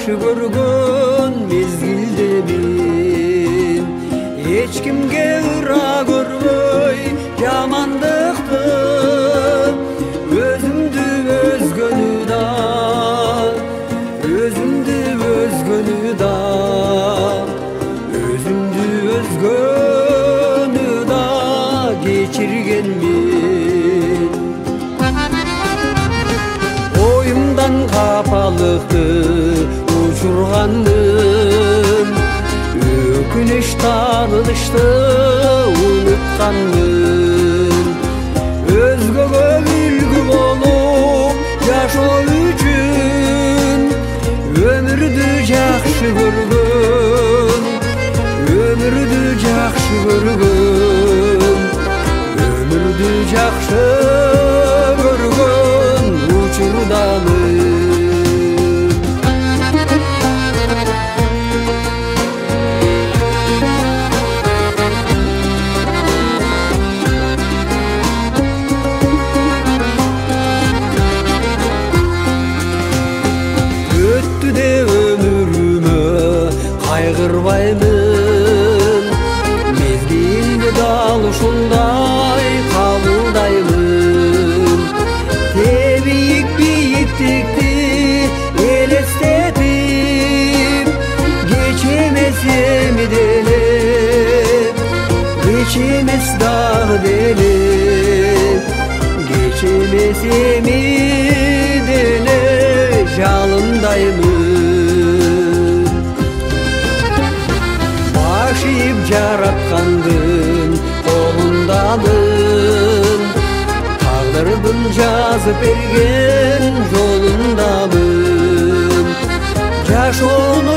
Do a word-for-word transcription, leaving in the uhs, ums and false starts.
жакшы көргөн мезгилдемин. Эч кимге ыра көрбөй жамандыкты, өзүмдү өзгөнү да, өзүмдү өзгөнү да, өзүмдү өзгөнү да кечиргенмин. Оюмдан капалыкты учургандым, өкүнүч тагылышты унутканмын. Өзгөгө үлгү болуп жашоо үчүн өмүрдү жакшы көргөн, өмүрдү жакшы көргөн, өмүрдү жакшы көргөн учурдамын. Өттү де өмүрүмө кайгырбаймын, мезгилди дал ушундай кабылдаймын. Тебийик бийиктикти элестетип, кеч эмес эми деле, кеч эмес дагы деле, кеч эмес эми деле жалындаймын. Баш ийип жараткандын колундамын, тагдырдын жазып берген жолундамын. Жашоону